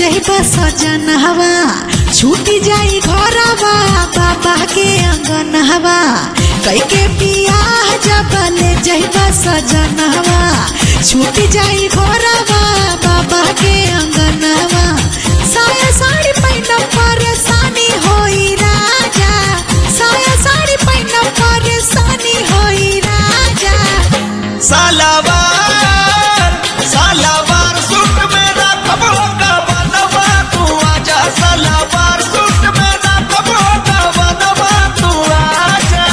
जइबा सजनवा छूटी जाई घरवा बाबा के अंगनवा कई के बियाह जब ले जइबा सजनवा छूटी जाई घरवा बाबा के अंगनवा साया साड़ी पहनब परेशानी होई राजा साया साड़ी पहनब परेशानी होई राजा सालावार सालावार सूट मेरा कपड़ों का बनवा तू आजा सालावार सूट मेरा कपड़ों का बनवा तू आजा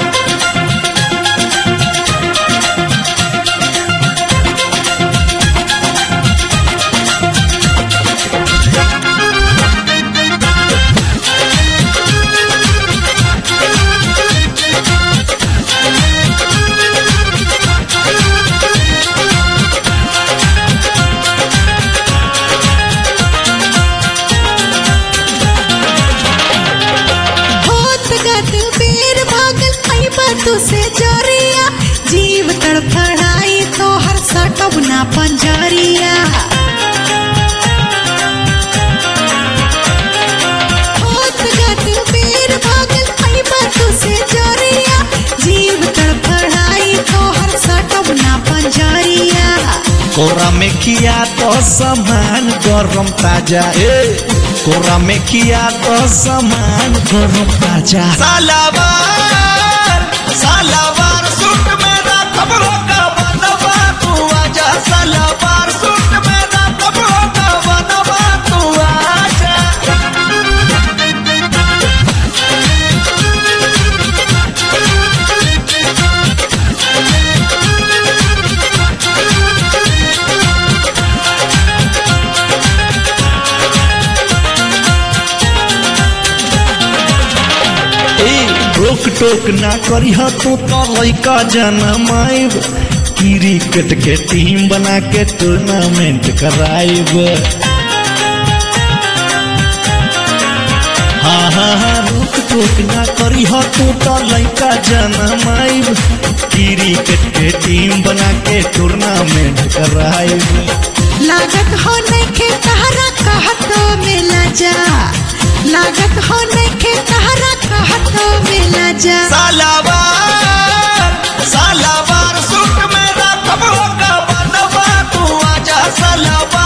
तुसे जरिया जीव तड़फड़ाई तो हर सटब ना पंजरिया होत गत बेर भागल आईबा तुसे जरिया जीव तड़फड़ाई तो हर सटब ना पंजरिया कोरा में किया तो सामान गरम ताजा कोरा में किया तो सामान गरम ताजा सालावार सूट मेरा कपड़ों का बनवा तू आजा सालावार सूट मेरा कपड़ों का बनवा तू आजा रोक टोक ना करी तू तो लइका जनमाइब क्रिकेट के टीम बना के टूर्नामेंट कराइब हाँ रोक टोक ना करी तू तो लइका जनमाइब क्रिकेट के टीम बना के टूर्नामेंट कराइब लागत हो नइखे तहरा कहत मिला जा लागत हो नइखे तहरा कहत मिला जा सालावार सूट मेरा कपड़ों का बनवा तू आजा सालावार